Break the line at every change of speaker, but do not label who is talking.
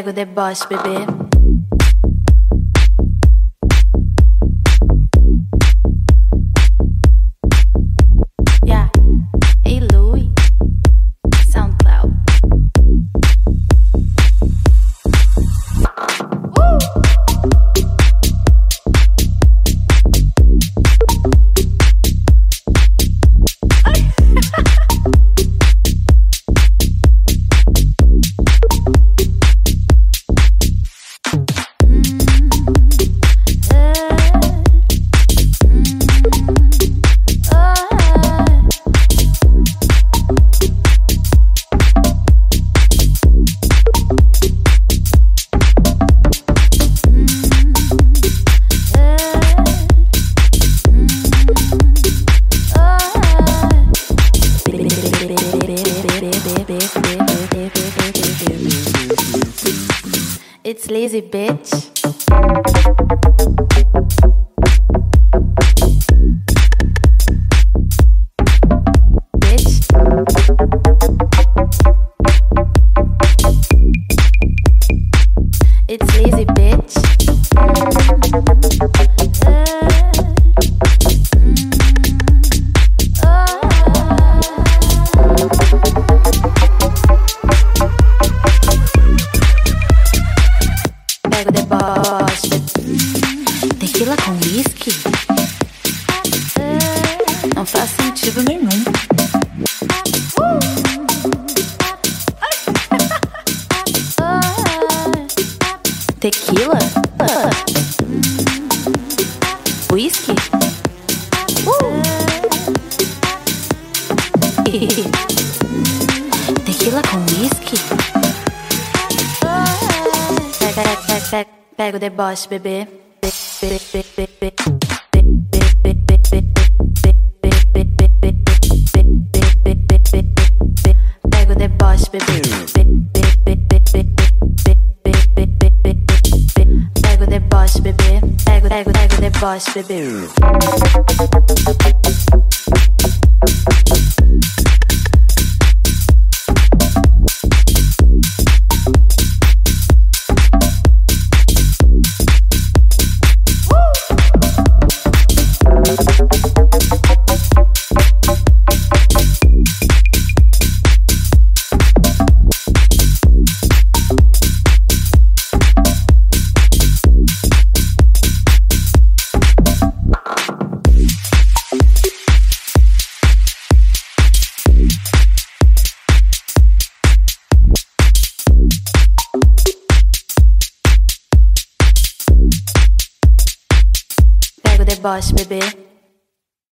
Pega o deboche, bebê. Yeah. Hey, Louie. SoundCloud. It's lazy, bitch. Bitch. It's lazy, bitch. Pega o deboche. Tequila com whisky? Não faz sentido nenhum. Tequila? Whisky? Tequila com whisky? Pega o deboche, bebê. Pega o deboche, bebê. Pega o deboche, bebê. Pega o deboche, bebê. Pega o deboche, bebê.